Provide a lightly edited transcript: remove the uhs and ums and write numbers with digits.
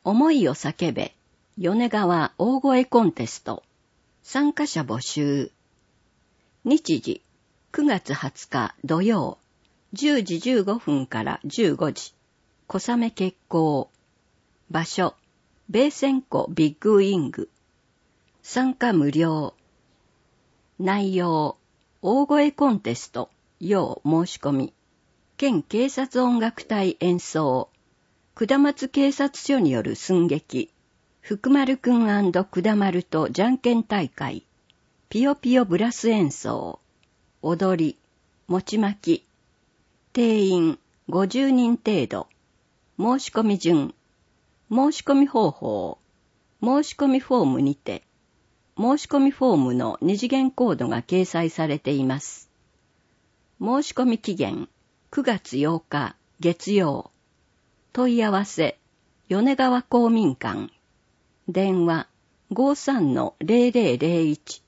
思いを叫べ、米川大声コンテスト。参加者募集。日時、9月20日土曜、10時15分から15時。小雨決行。場所、米仙湖ビッグウィング。参加無料。内容、大声コンテスト、要申し込み。県警察音楽隊演奏。下松警察署による寸劇。福丸くん&下丸とじゃんけん大会。ピヨピヨブラス演奏。踊り。餅巻き。定員50人程度。申し込み順。申し込み方法。申し込みフォームにて。申し込みフォームの二次元コードが掲載されています。申し込み期限9月8日月曜。問い合わせ米川公民館。電話 53-0001